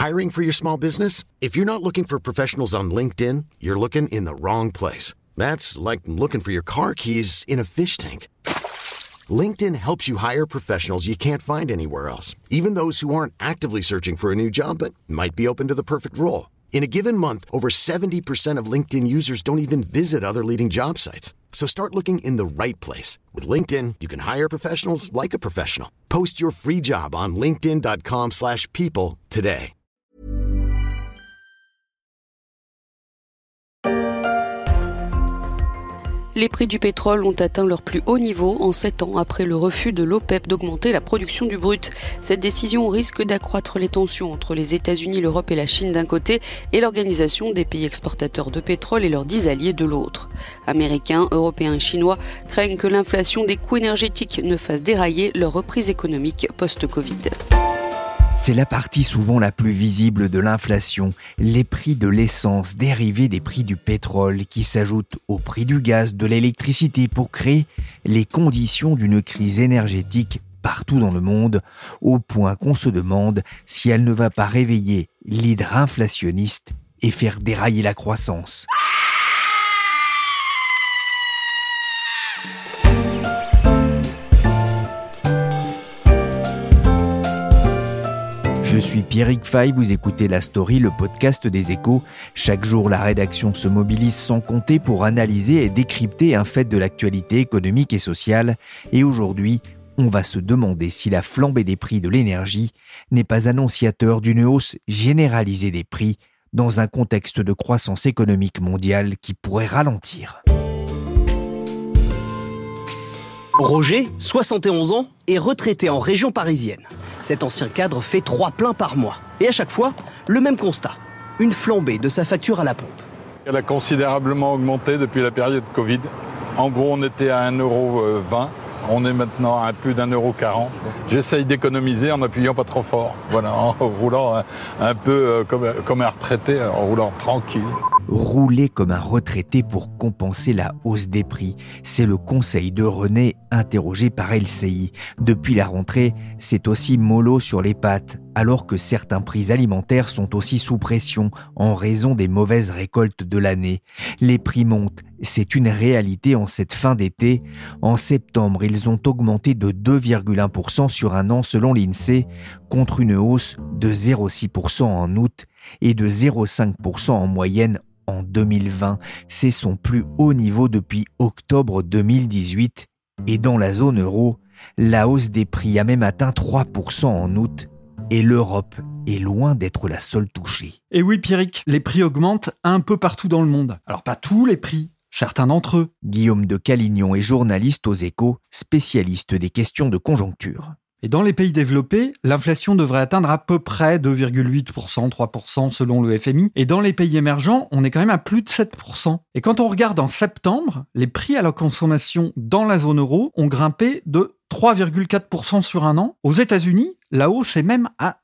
Hiring for your small business? If you're not looking for professionals on LinkedIn, you're looking in the wrong place. That's like looking for your car keys in a fish tank. LinkedIn helps you hire professionals you can't find anywhere else, even those who aren't actively searching for a new job but might be open to the perfect role. In a given month, over 70% of LinkedIn users don't even visit other leading job sites. So start looking in the right place. With LinkedIn, you can hire professionals like a professional. Post your free job on linkedin.com/people today. Les prix du pétrole ont atteint leur plus haut niveau en 7 ans après le refus de l'OPEP d'augmenter la production du brut. Cette décision risque d'accroître les tensions entre les États-Unis, l'Europe et la Chine d'un côté et l'Organisation des pays exportateurs de pétrole et leurs 10 alliés de l'autre. Américains, Européens et Chinois craignent que l'inflation des coûts énergétiques ne fasse dérailler leur reprise économique post-Covid. C'est la partie souvent la plus visible de l'inflation, les prix de l'essence dérivés des prix du pétrole qui s'ajoutent au prix du gaz, de l'électricité pour créer les conditions d'une crise énergétique partout dans le monde, au point qu'on se demande si elle ne va pas réveiller l'hydre inflationniste et faire dérailler la croissance. Je suis Pierrick Fay, vous écoutez La Story, le podcast des Échos. Chaque jour, la rédaction se mobilise sans compter pour analyser et décrypter un fait de l'actualité économique et sociale. Et aujourd'hui, on va se demander si la flambée des prix de l'énergie n'est pas annonciateur d'une hausse généralisée des prix dans un contexte de croissance économique mondiale qui pourrait ralentir. Roger, 71 ans, est retraité en région parisienne. Cet ancien cadre fait 3 pleins par mois. Et à chaque fois, le même constat. Une flambée de sa facture à la pompe. Elle a considérablement augmenté depuis la période Covid. En gros, on était à 1,20 €. On est maintenant à plus d'1,40 €. J'essaye d'économiser en m'appuyant pas trop fort. Voilà, en roulant un peu comme un retraité, en roulant tranquille. Rouler comme un retraité pour compenser la hausse des prix, c'est le conseil de René interrogé par LCI. Depuis la rentrée, c'est aussi mollo sur les pattes, alors que certains prix alimentaires sont aussi sous pression en raison des mauvaises récoltes de l'année. Les prix montent, c'est une réalité en cette fin d'été. En septembre, ils ont augmenté de 2,1% sur un an selon l'INSEE, contre une hausse de 0,6% en août et de 0,5% en moyenne en 2020. C'est son plus haut niveau depuis octobre 2018. Et dans la zone euro, la hausse des prix a même atteint 3% en août. Et l'Europe est loin d'être la seule touchée. Et oui, Pierrick, les prix augmentent un peu partout dans le monde. Alors pas tous les prix, certains d'entre eux. Guillaume de Calignon est journaliste aux Échos, spécialiste des questions de conjoncture. Et dans les pays développés, l'inflation devrait atteindre à peu près 2,8%, 3% selon le FMI. Et dans les pays émergents, on est quand même à plus de 7%. Et quand on regarde en septembre, les prix à la consommation dans la zone euro ont grimpé de 3,4% sur un an. Aux États-Unis, la hausse est même à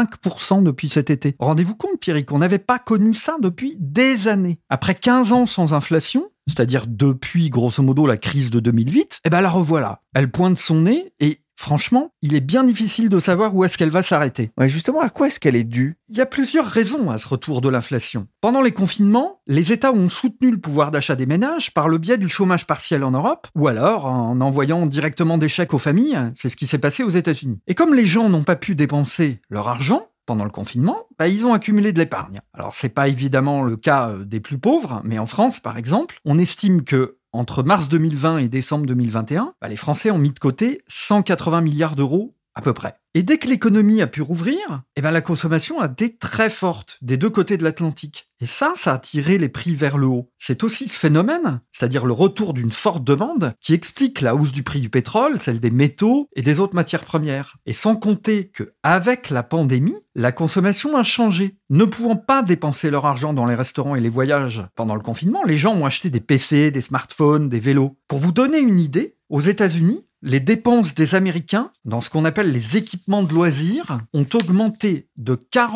5% depuis cet été. Rendez-vous compte, Pierrick, on n'avait pas connu ça depuis des années. Après 15 ans sans inflation, c'est-à-dire depuis, grosso modo, la crise de 2008, la revoilà. Elle pointe son nez et franchement, il est bien difficile de savoir où est-ce qu'elle va s'arrêter. Ouais, justement, à quoi est-ce qu'elle est due ? Il y a plusieurs raisons à ce retour de l'inflation. Pendant les confinements, les États ont soutenu le pouvoir d'achat des ménages par le biais du chômage partiel en Europe, ou alors en envoyant directement des chèques aux familles. C'est ce qui s'est passé aux États-Unis. Et comme les gens n'ont pas pu dépenser leur argent pendant le confinement, ils ont accumulé de l'épargne. Alors, c'est pas évidemment le cas des plus pauvres, mais en France, par exemple, on estime que entre mars 2020 et décembre 2021, les Français ont mis de côté 180 milliards d'euros à peu près. Et dès que l'économie a pu rouvrir, la consommation a été très forte des deux côtés de l'Atlantique. Et ça a tiré les prix vers le haut. C'est aussi ce phénomène, c'est-à-dire le retour d'une forte demande, qui explique la hausse du prix du pétrole, celle des métaux et des autres matières premières. Et sans compter qu'avec la pandémie, la consommation a changé. Ne pouvant pas dépenser leur argent dans les restaurants et les voyages pendant le confinement, les gens ont acheté des PC, des smartphones, des vélos. Pour vous donner une idée, aux États-Unis, les dépenses des Américains dans ce qu'on appelle les équipements de loisirs ont augmenté de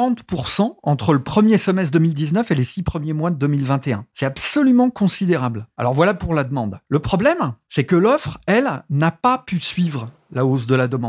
40% entre le premier semestre 2019 et les 6 premiers mois de 2021. C'est absolument considérable. Alors voilà pour la demande. Le problème, c'est que l'offre, elle, n'a pas pu suivre la hausse de la demande.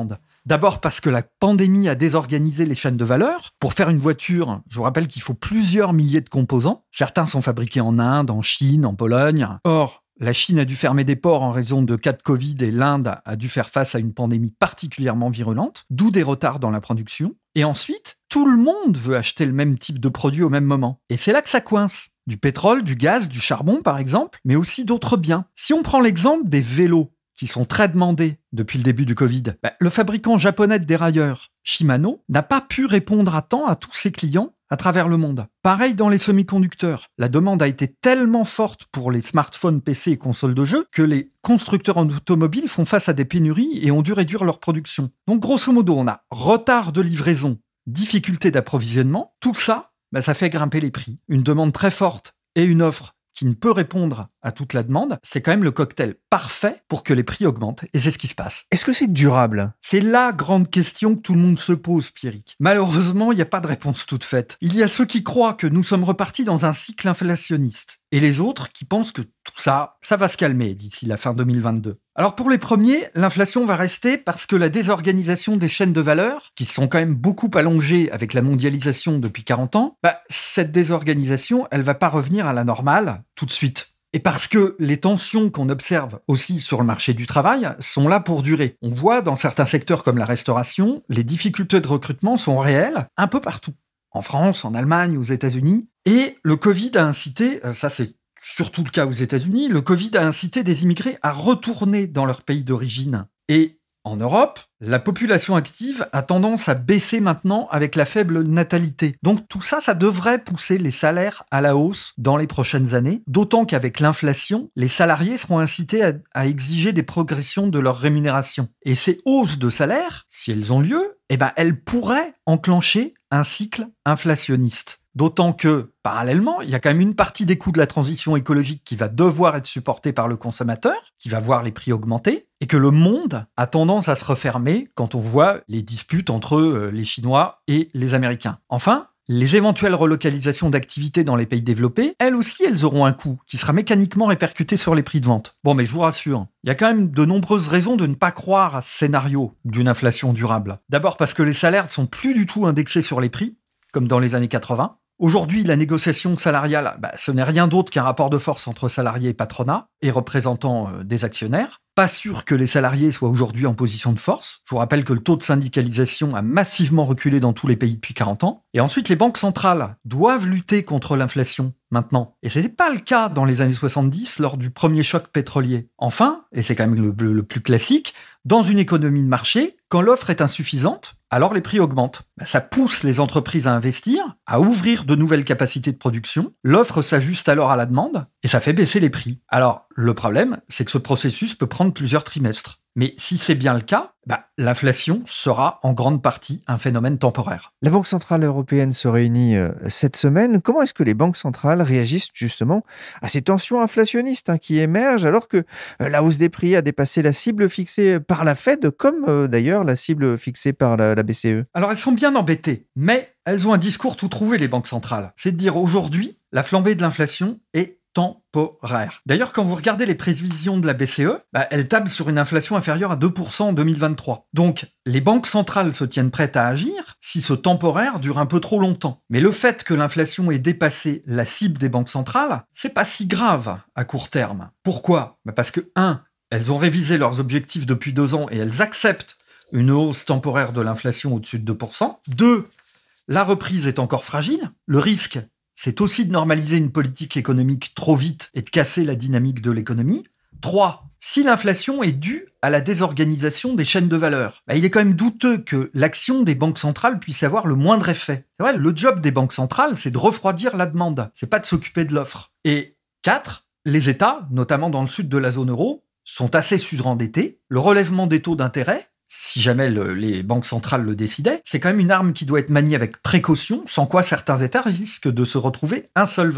D'abord parce que la pandémie a désorganisé les chaînes de valeur. Pour faire une voiture, je vous rappelle qu'il faut plusieurs milliers de composants. Certains sont fabriqués en Inde, en Chine, en Pologne. Or, la Chine a dû fermer des ports en raison de cas de Covid et l'Inde a dû faire face à une pandémie particulièrement virulente, d'où des retards dans la production. Et ensuite, tout le monde veut acheter le même type de produit au même moment. Et c'est là que ça coince. Du pétrole, du gaz, du charbon par exemple, mais aussi d'autres biens. Si on prend l'exemple des vélos, qui sont très demandés depuis le début du Covid, le fabricant japonais de dérailleurs, Shimano, n'a pas pu répondre à temps à tous ses clients à travers le monde. Pareil dans les semi-conducteurs. La demande a été tellement forte pour les smartphones, PC et consoles de jeux que les constructeurs en automobile font face à des pénuries et ont dû réduire leur production. Donc grosso modo, on a retard de livraison, difficulté d'approvisionnement. Tout ça, ça fait grimper les prix. Une demande très forte et une offre qui ne peut répondre à toute la demande, c'est quand même le cocktail parfait pour que les prix augmentent. Et c'est ce qui se passe. Est-ce que c'est durable ? C'est la grande question que tout le monde se pose, Pierrick. Malheureusement, il n'y a pas de réponse toute faite. Il y a ceux qui croient que nous sommes repartis dans un cycle inflationniste. Et les autres qui pensent que tout ça va se calmer d'ici la fin 2022. Alors pour les premiers, l'inflation va rester parce que la désorganisation des chaînes de valeur, qui sont quand même beaucoup allongées avec la mondialisation depuis 40 ans, cette désorganisation, elle va pas revenir à la normale tout de suite. Et parce que les tensions qu'on observe aussi sur le marché du travail sont là pour durer. On voit dans certains secteurs comme la restauration, les difficultés de recrutement sont réelles un peu partout. En France, en Allemagne, aux États-Unis. Et le Covid a incité, ça c'est surtout le cas aux États-Unis, le Covid a incité des immigrés à retourner dans leur pays d'origine. Et en Europe, la population active a tendance à baisser maintenant avec la faible natalité. Donc tout ça, ça devrait pousser les salaires à la hausse dans les prochaines années, d'autant qu'avec l'inflation, les salariés seront incités à exiger des progressions de leur rémunération. Et ces hausses de salaire, si elles ont lieu, elles pourraient enclencher un cycle inflationniste. D'autant que, parallèlement, il y a quand même une partie des coûts de la transition écologique qui va devoir être supportée par le consommateur, qui va voir les prix augmenter, et que le monde a tendance à se refermer quand on voit les disputes entre les Chinois et les Américains. Enfin, les éventuelles relocalisations d'activités dans les pays développés, elles aussi, elles auront un coût qui sera mécaniquement répercuté sur les prix de vente. Bon, mais je vous rassure, il y a quand même de nombreuses raisons de ne pas croire à ce scénario d'une inflation durable. D'abord parce que les salaires ne sont plus du tout indexés sur les prix, comme dans les années 80. Aujourd'hui, la négociation salariale, ce n'est rien d'autre qu'un rapport de force entre salariés et patronat et représentants des actionnaires. Pas sûr que les salariés soient aujourd'hui en position de force. Je vous rappelle que le taux de syndicalisation a massivement reculé dans tous les pays depuis 40 ans. Et ensuite, les banques centrales doivent lutter contre l'inflation maintenant. Et ce n'était pas le cas dans les années 70 lors du premier choc pétrolier. Enfin, et c'est quand même le plus classique, dans une économie de marché, quand l'offre est insuffisante, alors les prix augmentent. Ça pousse les entreprises à investir, à ouvrir de nouvelles capacités de production. L'offre s'ajuste alors à la demande et ça fait baisser les prix. Alors, le problème, c'est que ce processus peut prendre plusieurs trimestres. Mais si c'est bien le cas, l'inflation sera en grande partie un phénomène temporaire. La Banque centrale européenne se réunit cette semaine. Comment est-ce que les banques centrales réagissent justement à ces tensions inflationnistes qui émergent alors que la hausse des prix a dépassé la cible fixée par la Fed, comme d'ailleurs la cible fixée par la BCE? Alors elles sont bien embêtées, mais elles ont un discours tout trouvé, les banques centrales. C'est de dire aujourd'hui, la flambée de l'inflation est temporaire. D'ailleurs, quand vous regardez les prévisions de la BCE, elle table sur une inflation inférieure à 2% en 2023. Donc, les banques centrales se tiennent prêtes à agir si ce temporaire dure un peu trop longtemps. Mais le fait que l'inflation ait dépassé la cible des banques centrales, c'est pas si grave à court terme. Pourquoi ? Parce que, 1, elles ont révisé leurs objectifs depuis 2 ans et elles acceptent une hausse temporaire de l'inflation au-dessus de 2%. 2, la reprise est encore fragile. Le risque, c'est aussi de normaliser une politique économique trop vite et de casser la dynamique de l'économie. 3. Si l'inflation est due à la désorganisation des chaînes de valeur, il est quand même douteux que l'action des banques centrales puisse avoir le moindre effet. C'est vrai, le job des banques centrales, c'est de refroidir la demande, c'est pas de s'occuper de l'offre. Et 4. Les États, notamment dans le sud de la zone euro, sont assez surendettés. Le relèvement des taux d'intérêt, si jamais les banques centrales le décidaient, c'est quand même une arme qui doit être maniée avec précaution, sans quoi certains États risquent de se retrouver insolvables.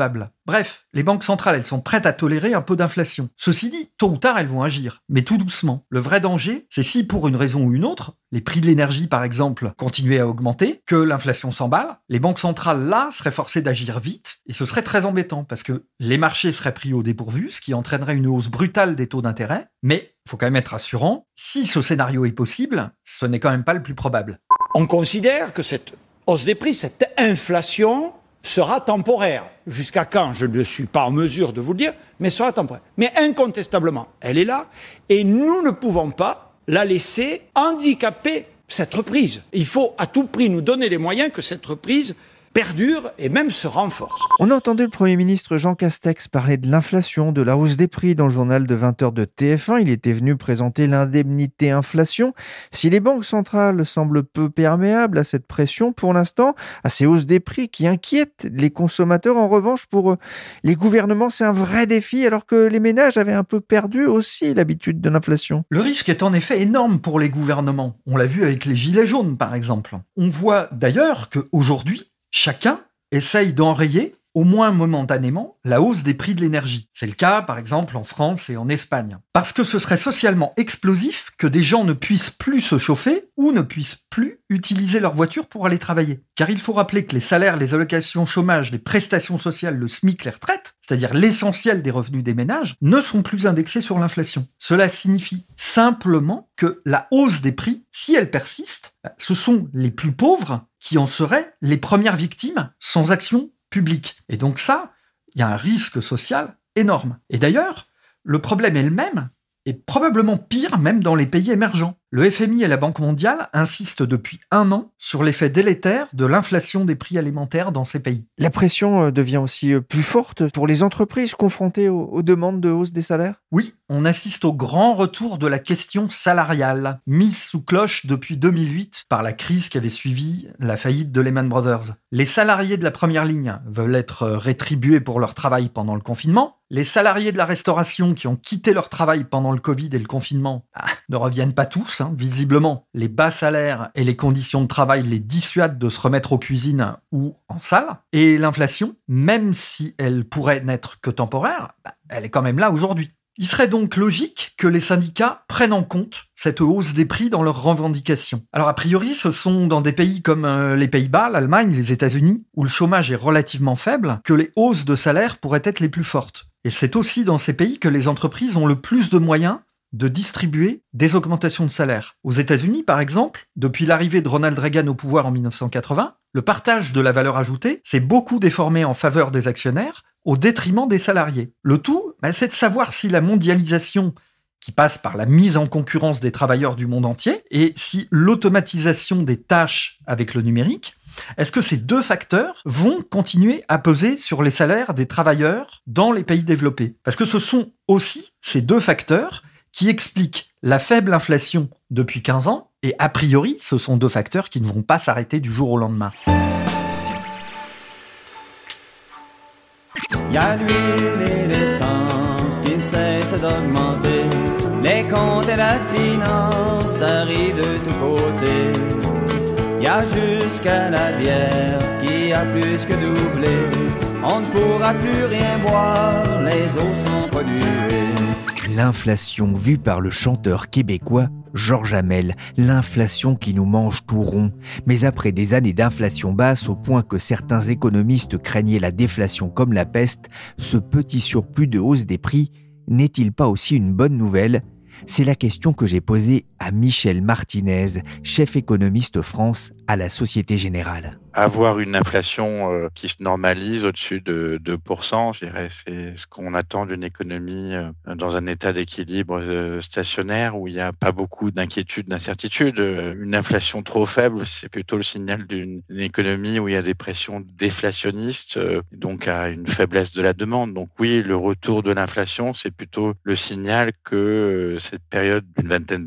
Bref, les banques centrales, elles sont prêtes à tolérer un peu d'inflation. Ceci dit, tôt ou tard, elles vont agir, mais tout doucement. Le vrai danger, c'est si pour une raison ou une autre, les prix de l'énergie par exemple continuaient à augmenter, que l'inflation s'emballe, les banques centrales là seraient forcées d'agir vite, et ce serait très embêtant parce que les marchés seraient pris au dépourvu, ce qui entraînerait une hausse brutale des taux d'intérêt, mais il faut quand même être rassurant, si ce scénario est possible, ce n'est quand même pas le plus probable. On considère que cette hausse des prix, cette inflation sera temporaire. Jusqu'à quand, je ne suis pas en mesure de vous le dire, mais sera temporaire. Mais incontestablement, elle est là, et nous ne pouvons pas la laisser handicaper cette reprise. Il faut à tout prix nous donner les moyens que cette reprise perdure et même se renforce. On a entendu le Premier ministre Jean Castex parler de l'inflation, de la hausse des prix dans le journal de 20h de TF1. Il était venu présenter l'indemnité inflation. Si les banques centrales semblent peu perméables à cette pression pour l'instant, à ces hausses des prix qui inquiètent les consommateurs, en revanche, pour les gouvernements, c'est un vrai défi alors que les ménages avaient un peu perdu aussi l'habitude de l'inflation. Le risque est en effet énorme pour les gouvernements. On l'a vu avec les gilets jaunes, par exemple. On voit d'ailleurs qu'aujourd'hui, chacun essaye d'enrayer, au moins momentanément, la hausse des prix de l'énergie. C'est le cas, par exemple, en France et en Espagne. Parce que ce serait socialement explosif que des gens ne puissent plus se chauffer ou ne puissent plus utiliser leur voiture pour aller travailler. Car il faut rappeler que les salaires, les allocations chômage, les prestations sociales, le SMIC, les retraites, c'est-à-dire l'essentiel des revenus des ménages, ne sont plus indexés sur l'inflation. Cela signifie simplement que la hausse des prix, si elle persiste, ce sont les plus pauvres qui en seraient les premières victimes sans action public. Et donc ça, il y a un risque social énorme. Et d'ailleurs, le problème est le même, et probablement pire même dans les pays émergents. Le FMI et la Banque mondiale insistent depuis 1 an sur l'effet délétère de l'inflation des prix alimentaires dans ces pays. La pression devient aussi plus forte pour les entreprises confrontées aux demandes de hausse des salaires ? Oui, on assiste au grand retour de la question salariale, mise sous cloche depuis 2008 par la crise qui avait suivi la faillite de Lehman Brothers. Les salariés de la première ligne veulent être rétribués pour leur travail pendant le confinement. Les salariés de la restauration qui ont quitté leur travail pendant le Covid et le confinement ne reviennent pas tous. Visiblement, les bas salaires et les conditions de travail les dissuadent de se remettre aux cuisines ou en salle. Et l'inflation, même si elle pourrait n'être que temporaire, elle est quand même là aujourd'hui. Il serait donc logique que les syndicats prennent en compte cette hausse des prix dans leurs revendications. Alors a priori, ce sont dans des pays comme les Pays-Bas, l'Allemagne, les États-Unis, où le chômage est relativement faible, que les hausses de salaire pourraient être les plus fortes. Et c'est aussi dans ces pays que les entreprises ont le plus de moyens de distribuer des augmentations de salaire. Aux États-Unis, par exemple, depuis l'arrivée de Ronald Reagan au pouvoir en 1980, le partage de la valeur ajoutée s'est beaucoup déformé en faveur des actionnaires au détriment des salariés. Le tout, c'est de savoir si la mondialisation qui passe par la mise en concurrence des travailleurs du monde entier et si l'automatisation des tâches avec le numérique, est-ce que ces deux facteurs vont continuer à peser sur les salaires des travailleurs dans les pays développés ? Parce que ce sont aussi ces deux facteurs qui expliquent la faible inflation depuis 15 ans, et a priori, ce sont deux facteurs qui ne vont pas s'arrêter du jour au lendemain. Il y a l'huile et l'essence qui ne cessent d'augmenter, les comptes et la finance arrivent de tous côtés. Il y a jusqu'à la bière qui a plus que doublé, on ne pourra plus rien boire, les eaux sont polluées. L'inflation vue par le chanteur québécois Georges Hamel, l'inflation qui nous mange tout rond. Mais après des années d'inflation basse au point que certains économistes craignaient la déflation comme la peste, ce petit surplus de hausse des prix n'est-il pas aussi une bonne nouvelle ? C'est la question que j'ai posée à Michel Martinez, chef économiste France à la Société Générale. Avoir une inflation qui se normalise au-dessus de 2%, je dirais, c'est ce qu'on attend d'une économie dans un état d'équilibre stationnaire où il n'y a pas beaucoup d'inquiétude, d'incertitude. Une inflation trop faible, c'est plutôt le signal d'une économie où il y a des pressions déflationnistes, donc à une faiblesse de la demande. Donc oui, le retour de l'inflation, c'est plutôt le signal que cette période d'une vingtaine d'années où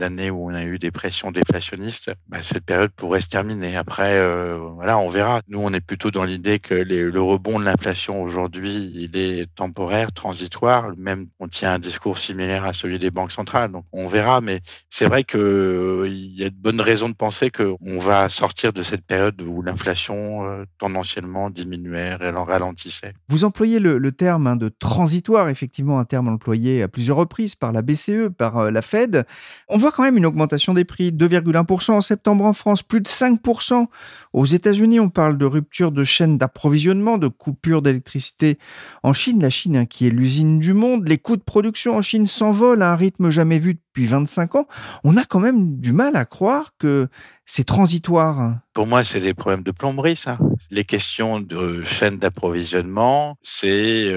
où on a eu des pressions déflationnistes, cette période pourrait se terminer. Après, on verra. Nous, on est plutôt dans l'idée que le rebond de l'inflation aujourd'hui, il est temporaire, transitoire. Même, on tient un discours similaire à celui des banques centrales. Donc, on verra. Mais c'est vrai qu'il y a de bonnes raisons de penser qu'on va sortir de cette période où l'inflation tendanciellement diminuait, elle en ralentissait. Vous employez le terme de transitoire, effectivement un terme employé à plusieurs reprises par la BCE, par la Fed. On voit quand même une augmentation des prix, 2,1% en septembre en France, plus de 5% aux États-Unis. On parle de rupture de chaîne d'approvisionnement, de coupure d'électricité en Chine. La Chine qui est l'usine du monde. Les coûts de production en Chine s'envolent à un rythme jamais vu depuis 25 ans. On a quand même du mal à croire que c'est transitoire. Pour moi, c'est des problèmes de plomberie, ça. Les questions de chaîne d'approvisionnement, c'est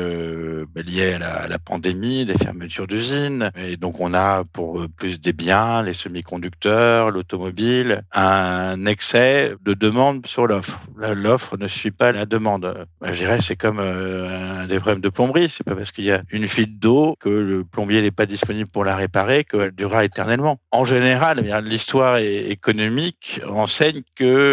lié à la pandémie, des fermetures d'usines. Et donc, on a pour plus des biens, les semi-conducteurs, l'automobile, un excès de demande sur l'offre. L'offre ne suit pas la demande. Je dirais, c'est comme des problèmes de plomberie. C'est pas parce qu'il y a une fuite d'eau que le plombier n'est pas disponible pour la réparer qu'elle durera éternellement. En général, l'histoire économique enseigne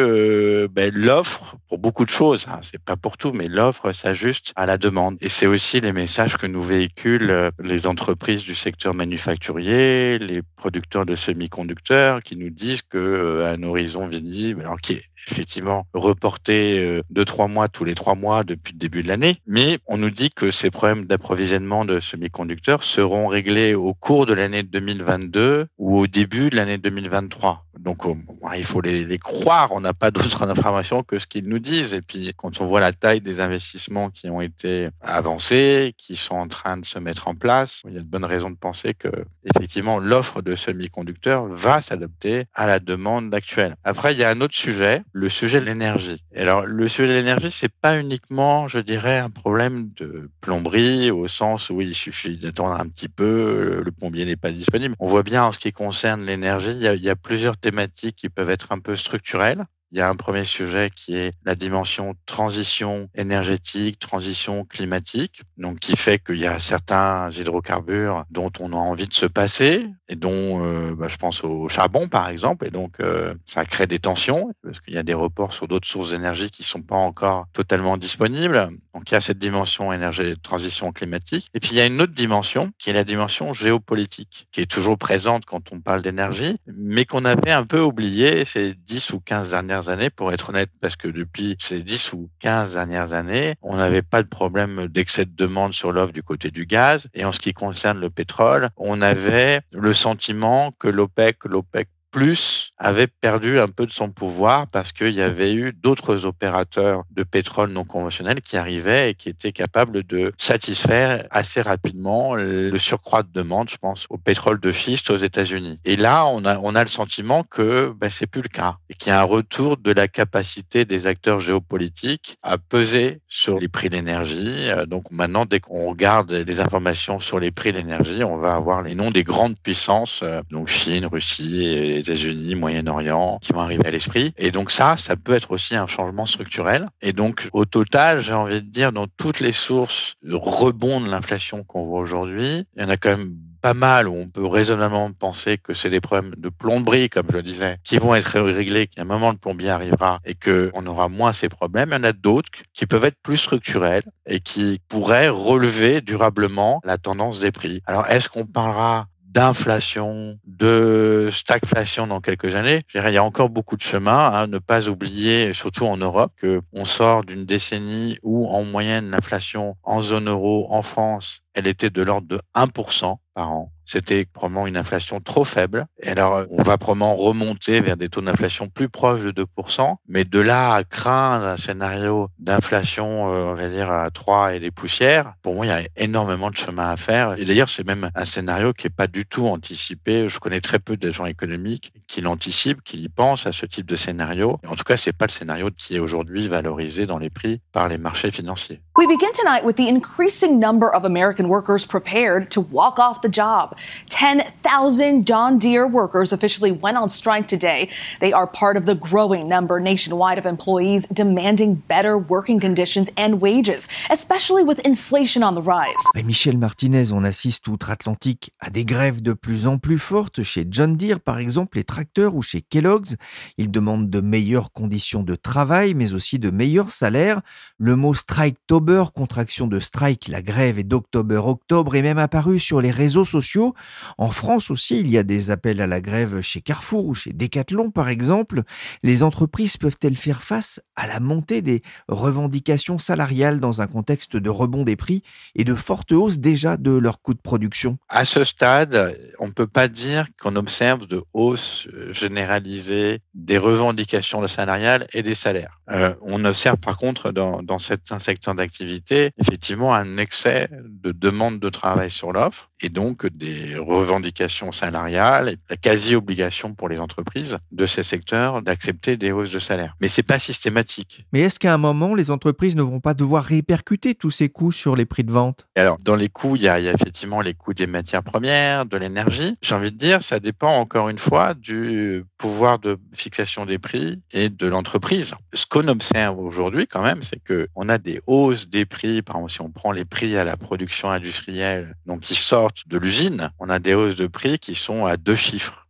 que l'offre, pour beaucoup de choses, c'est pas pour tout, mais l'offre s'ajuste à la demande. Et c'est aussi les messages que nous véhiculent les entreprises du secteur manufacturier, les producteurs de semi-conducteurs, qui nous disent qu'à un horizon visible, alors qui est effectivement reporté de 3 mois tous les 3 mois depuis le début de l'année, mais on nous dit que ces problèmes d'approvisionnement de semi-conducteurs seront réglés au cours de l'année 2022 ou au début de l'année 2023. Donc, il faut les croire. On n'a pas d'autres informations que ce qu'ils nous disent. Et puis, quand on voit la taille des investissements qui ont été avancés, qui sont en train de se mettre en place, il y a de bonnes raisons de penser que, effectivement, l'offre de semi-conducteurs va s'adapter à la demande actuelle. Après, il y a un autre sujet, le sujet de l'énergie. Et alors, le sujet de l'énergie, c'est pas uniquement, je dirais, un problème de plomberie, au sens où il suffit d'attendre un petit peu, le plombier n'est pas disponible. On voit bien, en ce qui concerne l'énergie, il y a plusieurs thématiques qui peuvent être un peu structurelles. Il y a un premier sujet qui est la dimension transition énergétique, transition climatique, donc qui fait qu'il y a certains hydrocarbures dont on a envie de se passer et dont, je pense au charbon par exemple, et donc ça crée des tensions parce qu'il y a des reports sur d'autres sources d'énergie qui sont pas encore totalement disponibles. Donc il y a cette dimension transition climatique. Et puis il y a une autre dimension qui est la dimension géopolitique, qui est toujours présente quand on parle d'énergie, mais qu'on avait un peu oublié ces 10 ou 15 dernières années, pour être honnête, parce que depuis ces 10 ou 15 dernières années, on n'avait pas de problème d'excès de demande sur l'offre du côté du gaz. Et en ce qui concerne le pétrole, on avait le sentiment que l'OPEC Plus avait perdu un peu de son pouvoir parce qu'il y avait eu d'autres opérateurs de pétrole non conventionnels qui arrivaient et qui étaient capables de satisfaire assez rapidement le surcroît de demande, je pense, au pétrole de schiste aux États-Unis. Et là, on a le sentiment que c'est plus le cas et qu'il y a un retour de la capacité des acteurs géopolitiques à peser sur les prix de l'énergie. Donc maintenant, dès qu'on regarde les informations sur les prix de l'énergie, on va avoir les noms des grandes puissances, donc Chine, Russie et États-Unis, Moyen-Orient, qui vont arriver à l'esprit. Et donc ça peut être aussi un changement structurel. Et donc, au total, j'ai envie de dire, dans toutes les sources de rebond de l'inflation qu'on voit aujourd'hui, il y en a quand même pas mal où on peut raisonnablement penser que c'est des problèmes de plomberie, comme je le disais, qui vont être réglés, qu'à un moment le plombier arrivera et qu'on aura moins ces problèmes. Il y en a d'autres qui peuvent être plus structurels et qui pourraient relever durablement la tendance des prix. Alors, est-ce qu'on parlera d'inflation, de stagflation dans quelques années? Je dirais, il y a encore beaucoup de chemin. Ne pas oublier, surtout en Europe, qu'on sort d'une décennie où, en moyenne, l'inflation en zone euro, en France, elle était de l'ordre de 1% par an. C'était probablement une inflation trop faible. Et alors, on va probablement remonter vers des taux d'inflation plus proches de 2%. Mais de là à craindre un scénario d'inflation, on va dire, à 3 et des poussières, pour moi, il y a énormément de chemin à faire. Et d'ailleurs, c'est même un scénario qui n'est pas du tout anticipé. Je connais très peu d'agents économiques qui l'anticipent, qui y pensent à ce type de scénario. En tout cas, c'est pas le scénario qui est aujourd'hui valorisé dans les prix par les marchés financiers. We begin tonight with the increasing number of American workers prepared to walk off the job. 10,000 John Deere workers officially went on strike today. They are part of the growing number nationwide of employees demanding better working conditions and wages, especially with inflation on the rise. Et Michel Martinez, on assiste outre-Atlantique à des grèves de plus en plus fortes chez John Deere, par exemple, les tracteurs, ou chez Kellogg's. Ils demandent de meilleures conditions de travail, mais aussi de meilleurs salaires. Le mot Striketober, contraction de strike, la grève, et d'October, octobre, est même apparu sur les réseaux sociaux. En France aussi, il y a des appels à la grève chez Carrefour ou chez Decathlon, par exemple. Les entreprises peuvent-elles faire face à la montée des revendications salariales dans un contexte de rebond des prix et de forte hausse déjà de leurs coûts de production? À ce stade, on ne peut pas dire qu'on observe de hausse généralisée des revendications salariales et des salaires. On observe par contre dans certains secteurs d'activité effectivement un excès de demande de travail sur l'offre et donc des revendications salariales et la quasi-obligation pour les entreprises de ces secteurs d'accepter des hausses de salaire. Mais c'est pas systématique. Mais est-ce qu'à un moment, les entreprises ne vont pas devoir répercuter tous ces coûts sur les prix de vente? Et alors, dans les coûts, il y a effectivement les coûts des matières premières, de l'énergie. J'ai envie de dire, ça dépend encore une fois du pouvoir de fixation des prix et de l'entreprise. Ce qu'on observe aujourd'hui quand même, c'est qu'on a des hausses des prix. Par exemple, si on prend les prix à la production industrielle, donc qui sortent de l'usine, on a des hausses de prix qui sont à 2 chiffres.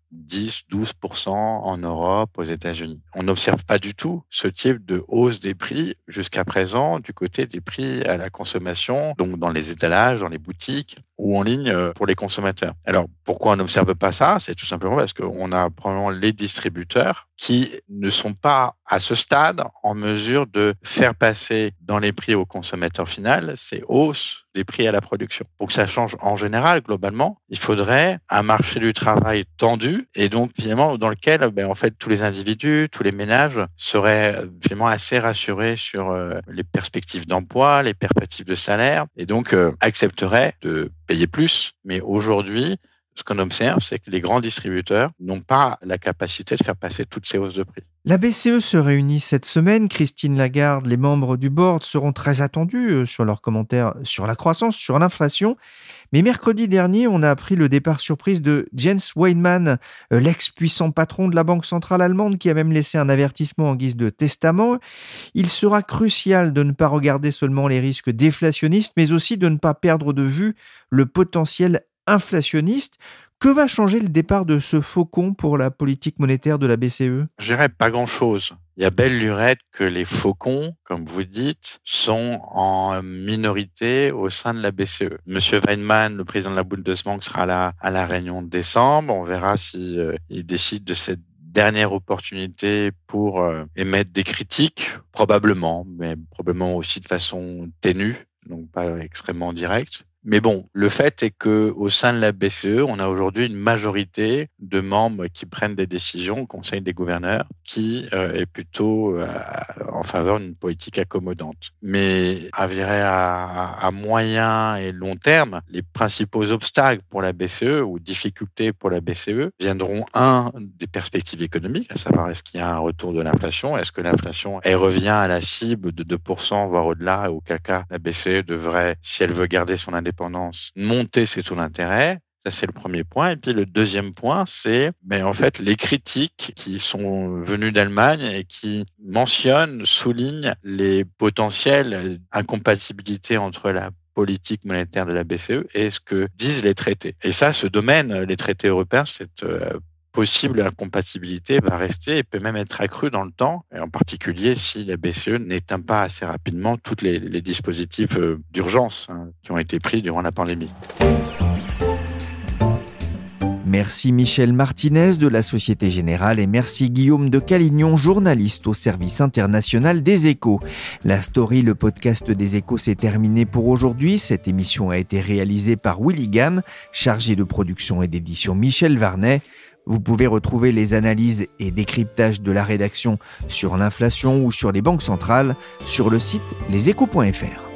10-12% en Europe, aux États-Unis. On n'observe pas du tout ce type de hausse des prix jusqu'à présent du côté des prix à la consommation, donc dans les étalages, dans les boutiques ou en ligne pour les consommateurs. Alors, pourquoi on n'observe pas ça? C'est tout simplement parce qu'on a probablement les distributeurs qui ne sont pas à ce stade en mesure de faire passer dans les prix au consommateur final ces hausses des prix à la production. Pour que ça change en général, globalement, il faudrait un marché du travail tendu et donc finalement dans lequel en fait tous les individus, tous les ménages seraient finalement assez rassurés sur les perspectives d'emploi, les perspectives de salaire et donc accepteraient de payer plus. Mais aujourd'hui, ce qu'on observe, c'est que les grands distributeurs n'ont pas la capacité de faire passer toutes ces hausses de prix. La BCE se réunit cette semaine. Christine Lagarde, les membres du board seront très attendus sur leurs commentaires sur la croissance, sur l'inflation. Mais mercredi dernier, on a appris le départ surprise de Jens Weinmann, l'ex-puissant patron de la Banque centrale allemande, qui a même laissé un avertissement en guise de testament. Il sera crucial de ne pas regarder seulement les risques déflationnistes, mais aussi de ne pas perdre de vue le potentiel inflationniste. Que va changer le départ de ce faucon pour la politique monétaire de la BCE? Je dirais pas grand-chose. Il y a belle lurette que les faucons, comme vous dites, sont en minorité au sein de la BCE. Monsieur Weinmann, le président de la Bundesbank, sera là à la réunion de décembre. On verra s'il décide de cette dernière opportunité pour émettre des critiques, probablement, mais probablement aussi de façon ténue, donc pas extrêmement directe. Mais bon, le fait est qu'au sein de la BCE, on a aujourd'hui une majorité de membres qui prennent des décisions au Conseil des gouverneurs qui est plutôt en faveur d'une politique accommodante. Mais à moyen et long terme, les principaux obstacles pour la BCE ou difficultés pour la BCE viendront des perspectives économiques, à savoir est-ce qu'il y a un retour de l'inflation, est-ce que l'inflation revient à la cible de 2%, voire au-delà, auquel cas la BCE devrait, si elle veut garder son indépendance, monter ses taux d'intérêt. Ça, c'est le premier point. Et puis, le deuxième point, c'est en fait les critiques qui sont venues d'Allemagne et qui soulignent les potentielles incompatibilités entre la politique monétaire de la BCE et ce que disent les traités. Et ça, ce domaine, les traités européens, cette possible incompatibilité va rester et peut même être accrue dans le temps, et en particulier si la BCE n'éteint pas assez rapidement tous les dispositifs d'urgence qui ont été pris durant la pandémie. Merci Michel Martinez de la Société Générale et merci Guillaume de Calignon, journaliste au service international des Échos. La Story, le podcast des Échos, s'est terminé pour aujourd'hui. Cette émission a été réalisée par Willy Gann, chargé de production et d'édition Michel Varnet. Vous pouvez retrouver les analyses et décryptages de la rédaction sur l'inflation ou sur les banques centrales sur le site leséchos.fr.